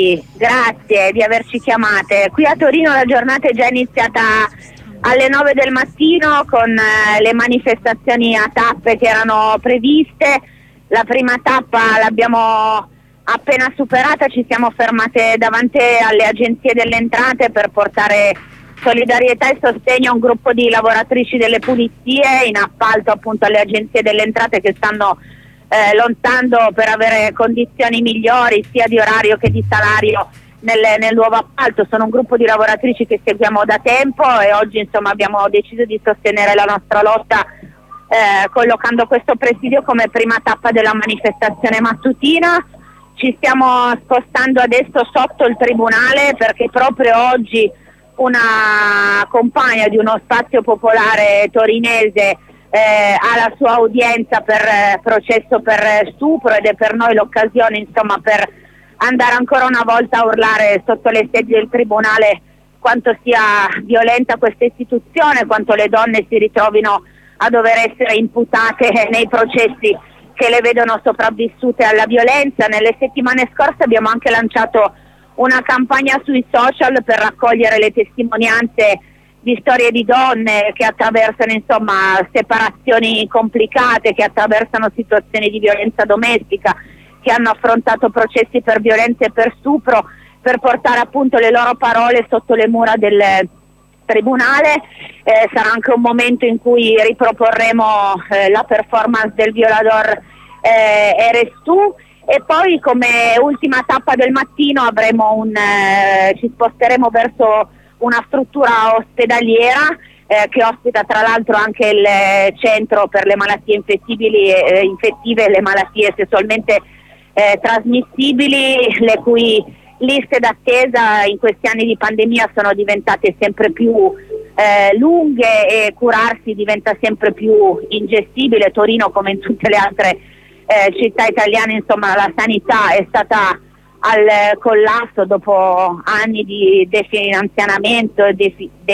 Grazie di averci chiamate. Qui a Torino la giornata è già iniziata alle 9 del mattino con le manifestazioni a tappe che erano previste. La prima tappa l'abbiamo appena superata, ci siamo fermate davanti alle agenzie delle entrate per portare solidarietà e sostegno a un gruppo di lavoratrici delle pulizie in appalto appunto alle agenzie delle entrate che stanno lottando per avere condizioni migliori sia di orario che di salario nel nuovo appalto. Sono un gruppo di lavoratrici che seguiamo da tempo e oggi insomma abbiamo deciso di sostenere la nostra lotta collocando questo presidio come prima tappa della manifestazione mattutina. Ci stiamo spostando adesso sotto il tribunale perché proprio oggi una compagna di uno spazio popolare torinese ha la sua udienza per processo per stupro ed è per noi l'occasione insomma per andare ancora una volta a urlare sotto le sedie del tribunale quanto sia violenta questa istituzione, quanto le donne si ritrovino a dover essere imputate nei processi che le vedono sopravvissute alla violenza. Nelle settimane scorse abbiamo anche lanciato una campagna sui social per raccogliere le testimonianze di storie di donne che attraversano insomma separazioni complicate, che attraversano situazioni di violenza domestica, che hanno affrontato processi per violenza e per stupro, per portare appunto le loro parole sotto le mura del tribunale. Sarà anche un momento in cui riproporremo la performance del Violador Eres Tu. E poi come ultima tappa del mattino ci sposteremo verso una struttura ospedaliera che ospita tra l'altro anche il centro per le malattie infettive e le malattie sessualmente trasmissibili, le cui liste d'attesa in questi anni di pandemia sono diventate sempre più lunghe e curarsi diventa sempre più ingestibile. Torino, come in tutte le altre città italiane, insomma la sanità è stata al collasso dopo anni di definanziamento e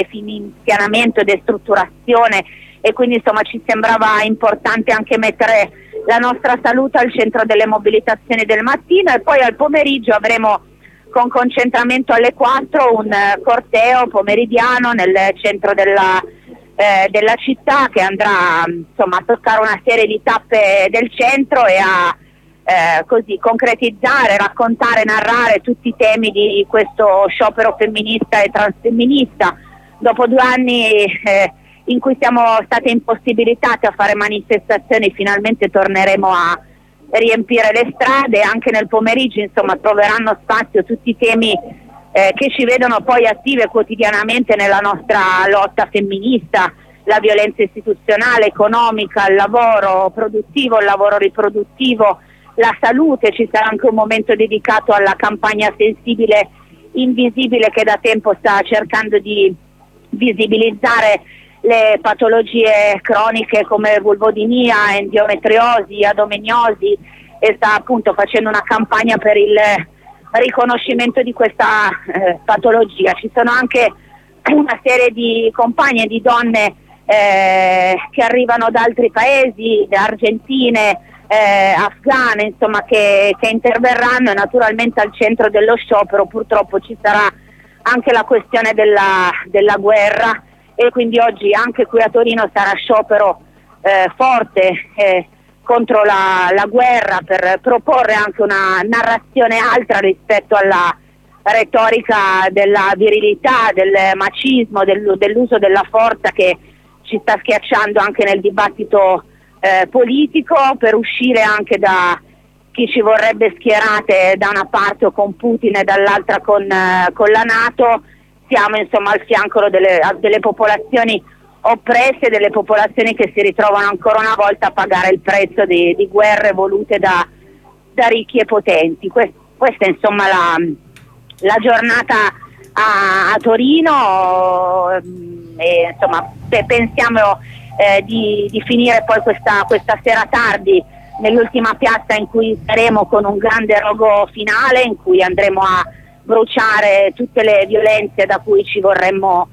destrutturazione, e quindi insomma ci sembrava importante anche mettere la nostra salute al centro delle mobilitazioni del mattino. E poi al pomeriggio avremo, con concentramento alle 4, un corteo pomeridiano nel centro della città che andrà insomma a toccare una serie di tappe del centro e a così concretizzare, raccontare, narrare tutti i temi di questo sciopero femminista e transfemminista. Dopo 2 anni in cui siamo state impossibilitate a fare manifestazioni, finalmente torneremo a riempire le strade. Anche nel pomeriggio insomma troveranno spazio tutti i temi che ci vedono poi attive quotidianamente nella nostra lotta femminista: la violenza istituzionale, economica, il lavoro produttivo, il lavoro riproduttivo, la salute. Ci sarà anche un momento dedicato alla campagna Sensibile Invisibile, che da tempo sta cercando di visibilizzare le patologie croniche come vulvodinia, endometriosi, adenomiosi, e sta appunto facendo una campagna per il riconoscimento di questa patologia. Ci sono anche una serie di compagne, di donne che arrivano da altri paesi, da argentine, afghane, insomma, che interverranno, e naturalmente al centro dello sciopero purtroppo ci sarà anche la questione della guerra, e quindi oggi anche qui a Torino sarà sciopero forte contro la guerra, per proporre anche una narrazione altra rispetto alla retorica della virilità, del macismo, dell'uso della forza che ci sta schiacciando anche nel dibattito politico, per uscire anche da chi ci vorrebbe schierate da una parte o con Putin e dall'altra con la NATO. Siamo insomma al fianco delle popolazioni oppresse, delle popolazioni che si ritrovano ancora una volta a pagare il prezzo di guerre volute da ricchi e potenti. Questa è insomma la giornata a Torino, e insomma pensiamo di finire poi questa sera tardi nell'ultima piazza in cui saremo, con un grande rogo finale in cui andremo a bruciare tutte le violenze da cui ci vorremmo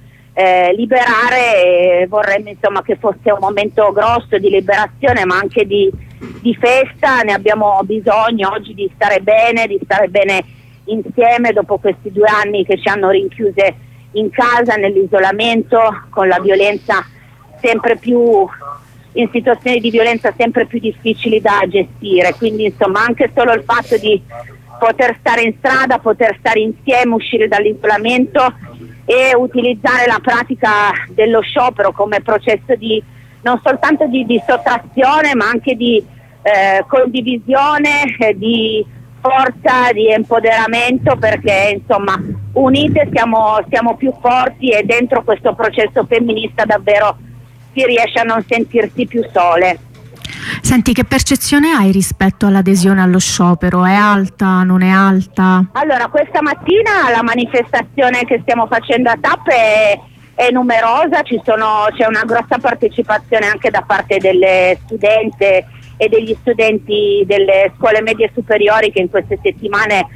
liberare, e vorremmo insomma che fosse un momento grosso di liberazione ma anche di festa. Ne abbiamo bisogno oggi, di stare bene insieme dopo questi 2 anni che ci hanno rinchiuse in casa, nell'isolamento, con la violenza sempre più, in situazioni di violenza sempre più difficili da gestire. Quindi insomma anche solo il fatto di poter stare in strada, poter stare insieme, uscire dall'isolamento e utilizzare la pratica dello sciopero come processo di non soltanto di sottrazione, ma anche di condivisione, di forza, di empoderamento, perché insomma unite siamo più forti, e dentro questo processo femminista davvero si riesce a non sentirsi più sole. Senti, che percezione hai rispetto all'adesione allo sciopero? È alta, non è alta? Allora, questa mattina la manifestazione che stiamo facendo a Tappe è numerosa, c'è una grossa partecipazione anche da parte delle studente e degli studenti delle scuole medie superiori, che in queste settimane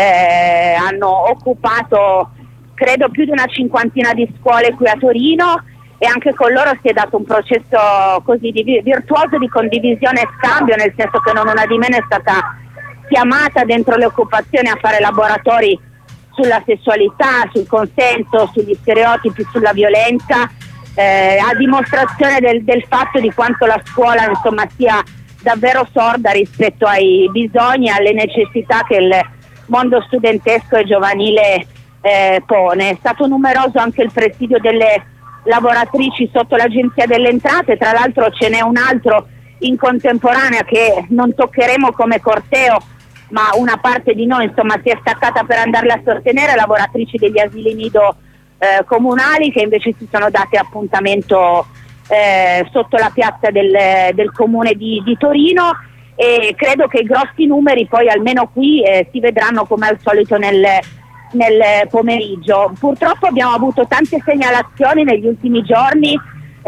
hanno occupato credo più di una 50ina di scuole qui a Torino, e anche con loro si è dato un processo così virtuoso di condivisione e scambio, nel senso che non una di meno è stata chiamata dentro le occupazioni a fare laboratori sulla sessualità, sul consenso, sugli stereotipi, sulla violenza, a dimostrazione del fatto di quanto la scuola insomma sia davvero sorda rispetto ai bisogni e alle necessità che il mondo studentesco e giovanile pone. È stato numeroso anche il presidio delle lavoratrici sotto l'Agenzia delle Entrate, tra l'altro ce n'è un altro in contemporanea che non toccheremo come corteo, ma una parte di noi insomma si è staccata per andarle a sostenere, lavoratrici degli asili nido comunali, che invece si sono date appuntamento sotto la piazza del comune di Torino, e credo che i grossi numeri poi almeno qui si vedranno come al solito nel pomeriggio. Purtroppo abbiamo avuto tante segnalazioni negli ultimi giorni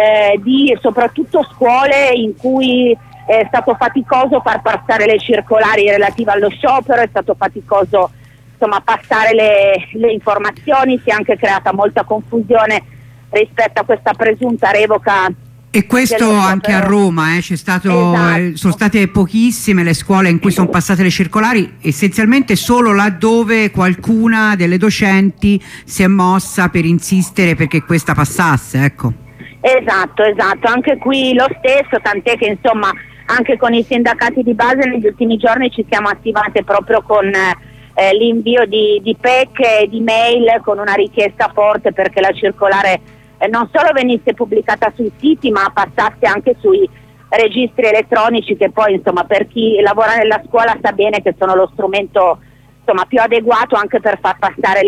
di soprattutto scuole in cui è stato faticoso far passare le circolari relative allo sciopero, è stato faticoso insomma passare le informazioni, si è anche creata molta confusione rispetto a questa presunta revoca. E questo anche a Roma, c'è stato, esatto. Sono state pochissime le scuole in cui sono passate le circolari, essenzialmente solo laddove qualcuna delle docenti si è mossa per insistere perché questa passasse, ecco. Esatto, anche qui lo stesso, tant'è che insomma anche con i sindacati di base negli ultimi giorni ci siamo attivate proprio con l'invio di PEC e di mail, con una richiesta forte perché la circolare non solo venisse pubblicata sui siti, ma passasse anche sui registri elettronici, che poi insomma per chi lavora nella scuola sa bene che sono lo strumento insomma più adeguato anche per far passare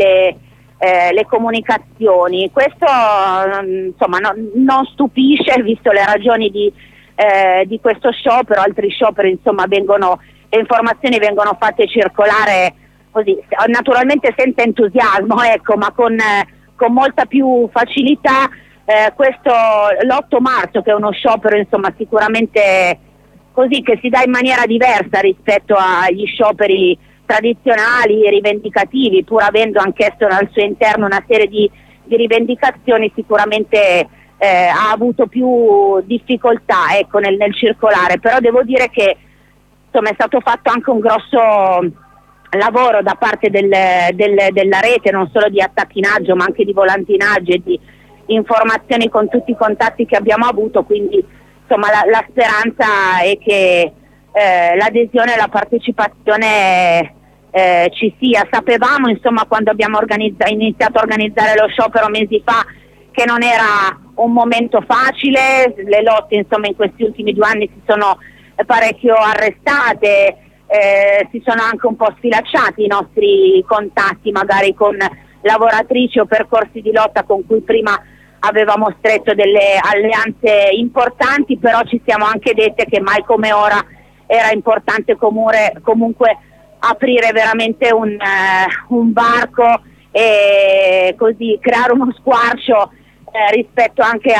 le comunicazioni. Questo insomma non stupisce, visto le ragioni di questo sciopero. Altri scioperi insomma le informazioni vengono fatte circolare così, naturalmente senza entusiasmo, ecco, ma con molta più facilità. Questo l'8 marzo, che è uno sciopero insomma sicuramente così che si dà in maniera diversa rispetto agli scioperi tradizionali e rivendicativi, pur avendo anch'esso al suo interno una serie di rivendicazioni, sicuramente ha avuto più difficoltà, ecco, nel circolare. Però devo dire che insomma è stato fatto anche un grosso lavoro da parte della rete, non solo di attacchinaggio ma anche di volantinaggio e di informazioni con tutti i contatti che abbiamo avuto, quindi insomma la speranza è che l'adesione e la partecipazione ci sia. Sapevamo insomma quando abbiamo iniziato a organizzare lo sciopero mesi fa che non era un momento facile, le lotte insomma in questi ultimi 2 anni si sono parecchio arrestate, si sono anche un po' sfilacciati i nostri contatti magari con lavoratrici o percorsi di lotta con cui prima avevamo stretto delle alleanze importanti, però ci siamo anche dette che mai come ora era importante comunque aprire veramente un varco e così creare uno squarcio rispetto anche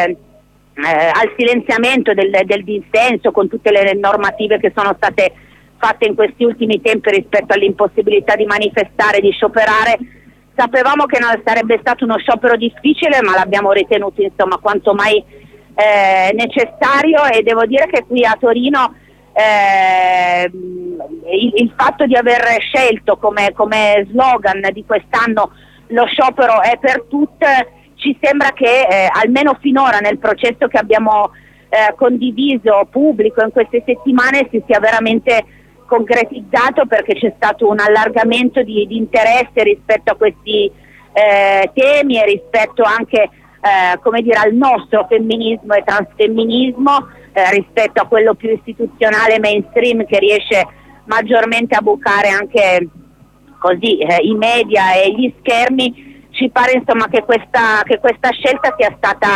al silenziamento del dissenso, con tutte le normative che sono state fatte in questi ultimi tempi rispetto all'impossibilità di manifestare, di scioperare. Sapevamo che non sarebbe stato uno sciopero difficile, ma l'abbiamo ritenuto insomma quanto mai necessario, e devo dire che qui a Torino il fatto di aver scelto come slogan di quest'anno lo sciopero è per tutte, ci sembra che almeno finora nel processo che abbiamo condiviso pubblico in queste settimane si sia veramente concretizzato, perché c'è stato un allargamento di interesse rispetto a questi temi e rispetto anche come dire, al nostro femminismo e transfemminismo, rispetto a quello più istituzionale mainstream che riesce maggiormente a bucare anche così i media e gli schermi. Ci pare insomma che questa scelta sia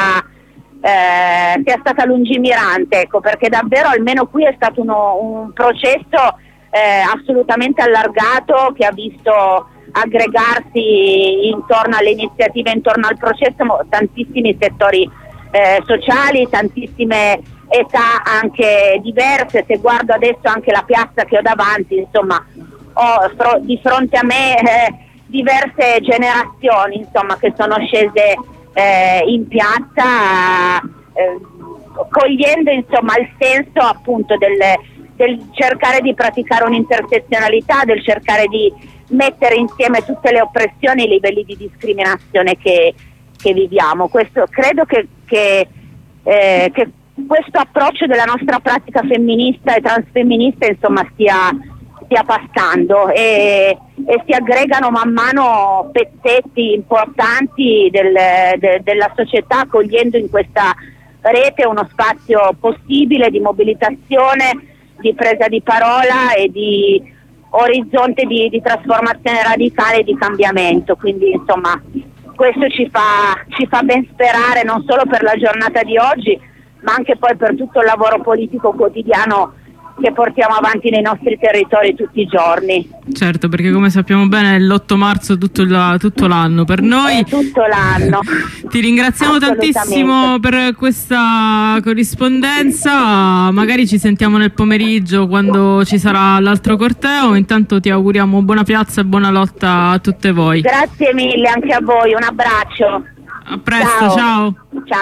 stata lungimirante, ecco, perché davvero almeno qui è stato un processo assolutamente allargato, che ha visto aggregarsi intorno alle iniziative, intorno al processo, tantissimi settori sociali, tantissime età anche diverse. Se guardo adesso anche la piazza che ho davanti, insomma ho di fronte a me diverse generazioni, insomma, che sono scese in piazza cogliendo insomma il senso appunto del cercare di praticare un'intersezionalità, del cercare di mettere insieme tutte le oppressioni e i livelli di discriminazione che viviamo. Questo credo che questo approccio della nostra pratica femminista e transfemminista insomma stia passando e si aggregano man mano pezzetti importanti della società, cogliendo in questa rete uno spazio possibile di mobilitazione, di presa di parola e di orizzonte di trasformazione radicale e di cambiamento. Quindi insomma questo ci fa ben sperare, non solo per la giornata di oggi, ma anche poi per tutto il lavoro politico quotidiano che portiamo avanti nei nostri territori tutti i giorni. Certo, perché come sappiamo bene l'8 marzo tutto l'anno per noi. È tutto l'anno. Ti ringraziamo tantissimo per questa corrispondenza, magari ci sentiamo nel pomeriggio quando ci sarà l'altro corteo. Intanto ti auguriamo buona piazza e buona lotta a tutte voi. Grazie mille anche a voi, un abbraccio. A presto, ciao.